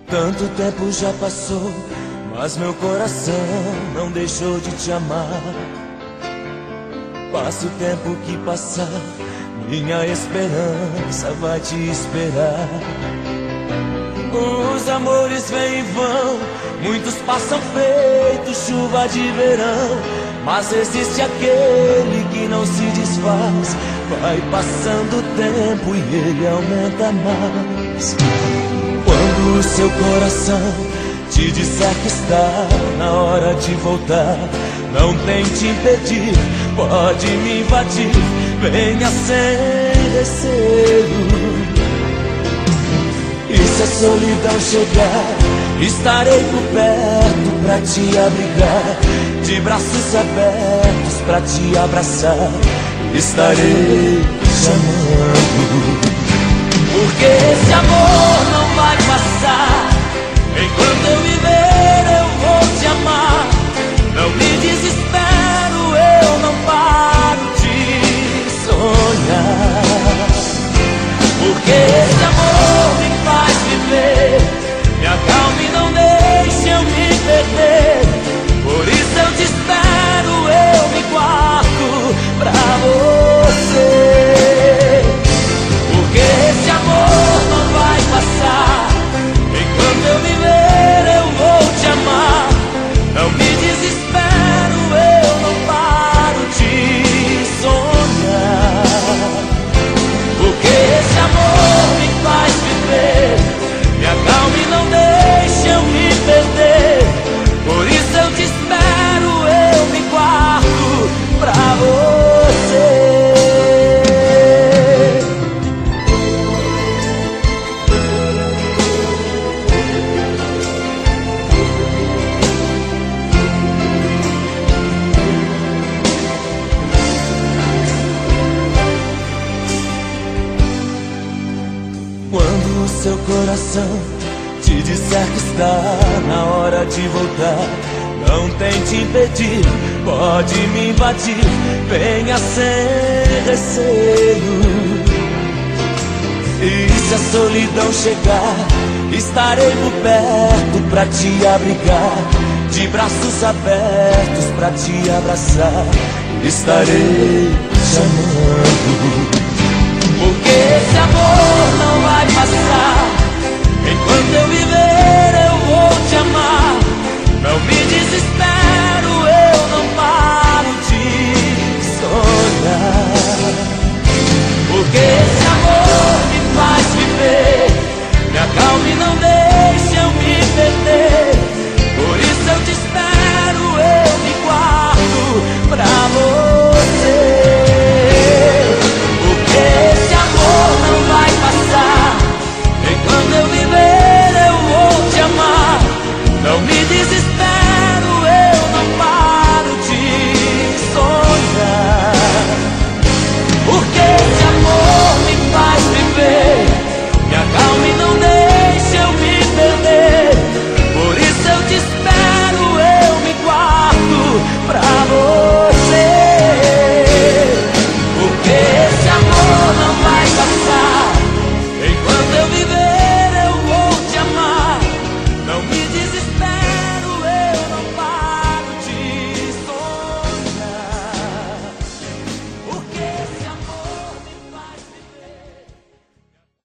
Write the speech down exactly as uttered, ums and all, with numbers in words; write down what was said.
Tanto tempo já passou, mas meu coração não deixou de te amar. Passa o tempo que passar, minha esperança vai te esperar. Os amores vêm e vão, muitos passam feito chuva de verão, mas existe aquele que não se desfaz. Vai passando o tempo e ele aumenta mais. Quando o seu coração te disser que está na hora de voltar, não tente impedir, pode me invadir, venha sem receio. E se a solidão chegar, estarei por perto pra te abrigar, de braços abertos pra te abraçar, estarei chamando. Porque esse amor não vai passar, enquanto eu viver eu vou te amar. Não me desespero, eu não paro de sonhar. Porque esse amor me faz viver, me acalma e não deixa eu me perder. Por isso eu te espero, eu me guardo pra você. Porque esse amor não vai passar, enquanto eu viver eu vou te amar. Não me desespero, eu não paro de sonhar. Porque esse amor me faz viver, me acalma e não deixa eu me perder. Por isso eu te espero, eu me guardo pra você. Quando o seu coração te disser que está na hora de voltar, não tente impedir, pode me invadir, venha sem receio. E se a solidão chegar, estarei por perto pra te abrigar, de braços abertos pra te abraçar, estarei chamando. Porque esse amor não vai passar,